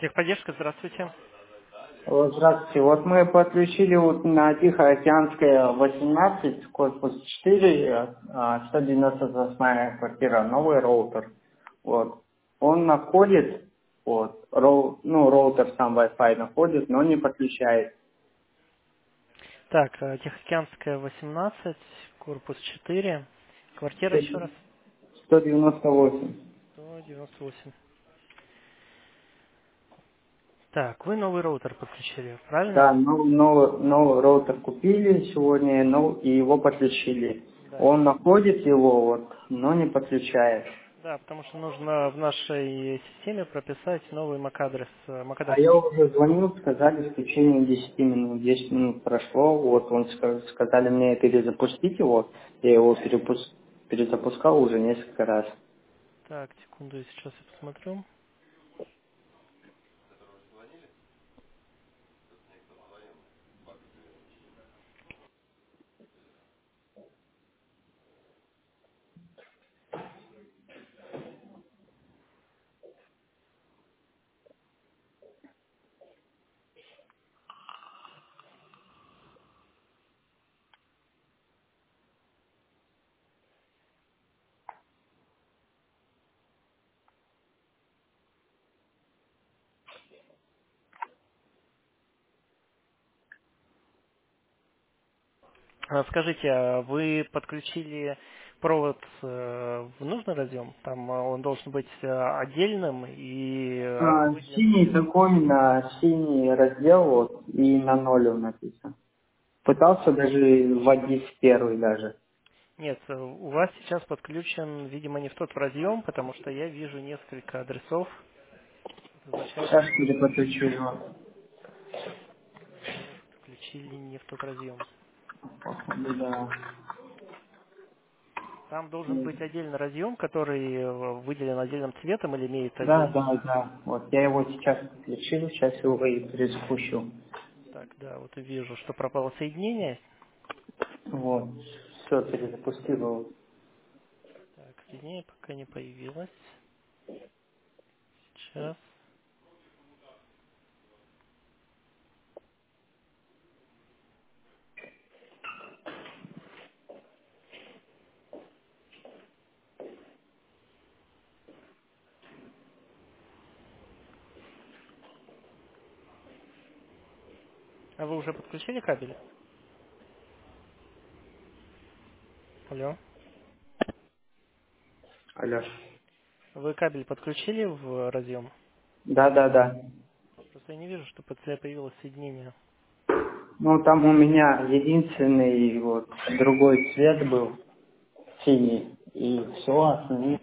Техподдержка, здравствуйте. Вот, здравствуйте. Вот мы подключили вот на Тихоокеанская 18, корпус 4, 198 квартира, новый роутер. Вот. Он находит, вот, роутер сам Wi-Fi находит, но не подключает. Так, Тихоокеанская, 18, корпус 4. Квартира еще раз. 198. 198. Так, вы новый роутер подключили, правильно? Да, новый роутер купили сегодня, и его подключили. Да. Он находит его, вот, но не подключает. Да, потому что нужно в нашей системе прописать новый MAC-адрес. А я уже звонил, сказали, в течение 10 минут. 10 минут прошло, вот он сказали мне перезапустить его. Я его перезапускал уже несколько раз. Так, секунду, сейчас я посмотрю. Скажите, а вы подключили провод в нужный разъем? Там он должен быть отдельным и выделен. Синий такой на синий раздел, вот, и на ноль он написан. Пытался даже вводить в первый даже. Нет, у вас сейчас подключен, видимо, не в тот разъем, потому что я вижу несколько адресов. Это означает, Сейчас что переподключу его. вы подключили не в тот разъем. Походу, да. Там должен быть отдельный разъем, который выделен отдельным цветом или имеет Да, отдельный. да, да. Вот я его сейчас подключил, сейчас его и перезапущу. Так, да, вот и вижу, что пропало соединение. Вот. Все, перезапустил его. Так, соединение пока не появилось. Сейчас. А вы уже подключили кабель? Алло. Алло. Вы кабель подключили в разъем? Да, да, да. Просто я не вижу, что появилось соединение. Ну, там у меня единственный вот другой цвет был, синий. И все, остальные.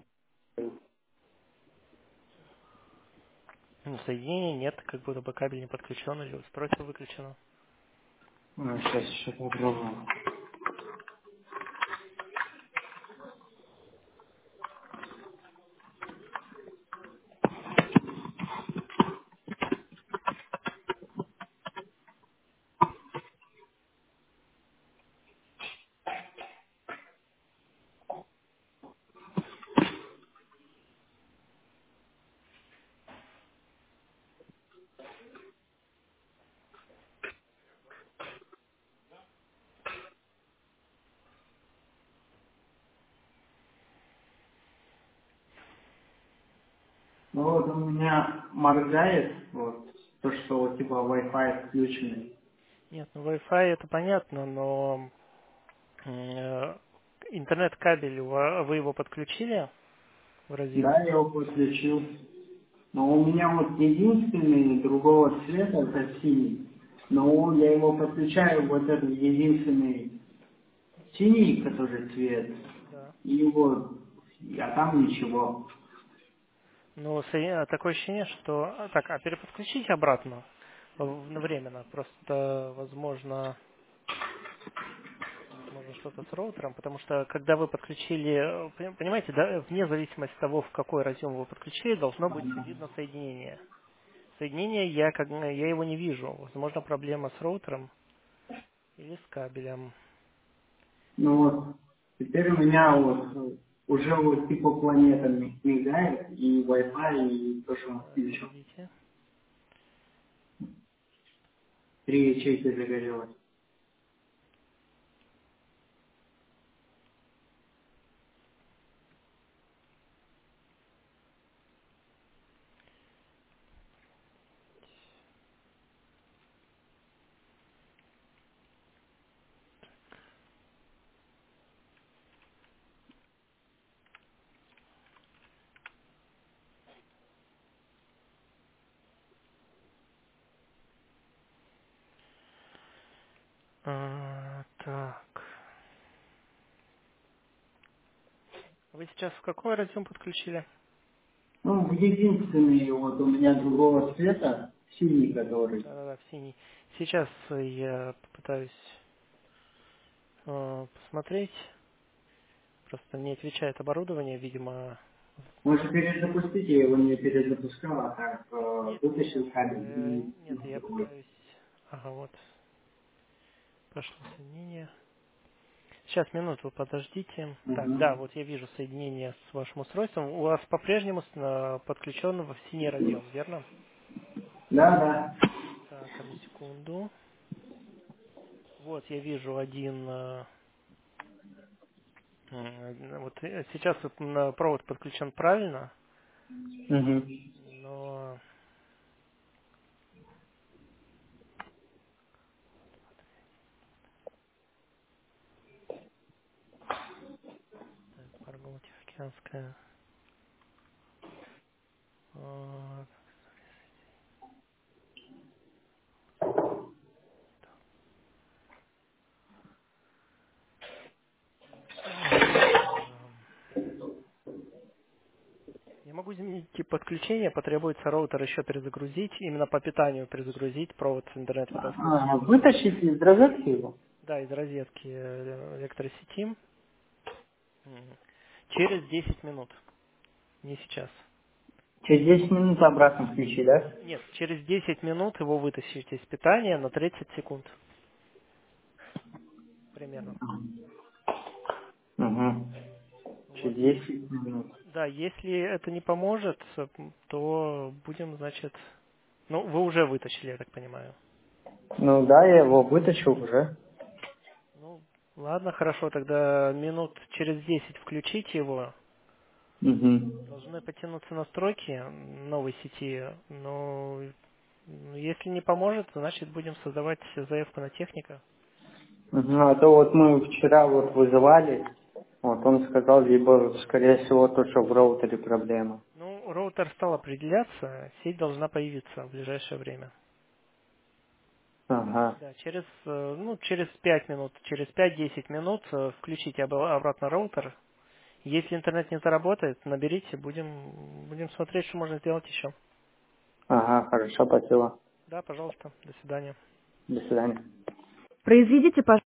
Ну, соединения нет, как будто бы кабель не подключен или устройство выключено. Сейчас еще попробую. Ну вот у меня моргает, вот, то, что вот типа Wi-Fi включенный. Нет, ну Wi-Fi это понятно, но э, интернет-кабель, вы его подключили в разъем? Да, я его подключил. Но у меня вот единственный другого цвета, это синий. Но я его подключаю, вот этот единственный синий, который цвет. Да. И вот, а там ничего. Ну, такое ощущение, что... Так, а переподключите обратно временно. Просто, возможно, что-то с роутером, потому что, когда вы подключили... Понимаете, да, вне зависимости от того, в какой разъем вы подключили, должно быть видно соединение. Соединение я его не вижу. Возможно, проблема с роутером или с кабелем. Ну вот, теперь у меня вот уже вот типа планета мигает, и Wi-Fi, и то, что он Так, включил. погодите. 3 ячейки загорелось. Так. Вы сейчас в какой разъем подключили? Ну, единственный вот у меня другого цвета, синий который. Да-да-да, в синий. Сейчас я попытаюсь посмотреть. Просто не отвечает оборудование, видимо. Может, перезапустите, я его не перезапускал, а так Нет, вытащил кабель и нет, я другой. пытаюсь. Ага, вот. Прошло соединение. Сейчас, минуту, подождите. Так, да, Угу. вот я вижу соединение с вашим устройством. У вас по-прежнему подключен в синий разъем, верно? Да, да. Так, одну секунду. Вот я вижу один. Вот сейчас вот провод подключен правильно, Угу. но так, Паргола Тихоокеанская. А, Я могу изменить тип подключения, потребуется роутер еще перезагрузить, именно по питанию перезагрузить провод с интернет-водоответчиком. Вытащить из розетки его. Да, из розетки электросети. Через 10 минут, не сейчас. Через 10 минут обратно включи, да? Нет, через 10 минут его вытащите из питания на 30 секунд примерно. Угу. Вот, Через 10 минут. да, если это не поможет, то будем, значит... Ну, вы уже вытащили, я так понимаю. Ну да, я его вытащил уже. Ну, ладно, хорошо, тогда минут через 10 включите его. Угу. Должны потянуться настройки новой сети, но если не поможет, значит будем создавать заявку на техника. Угу. А то вот мы вчера вот вызывали, вот он сказал, либо, скорее всего, то, что в роутере проблема. Ну, роутер стал определяться, сеть должна появиться в ближайшее время. Ага. Да, через 5 минут, через 5-10 минут включите обратно роутер. Если интернет не заработает, наберите, будем смотреть, что можно сделать еще. Ага, хорошо, спасибо. Да, пожалуйста, до свидания. До свидания. Произведите, пожалуйста.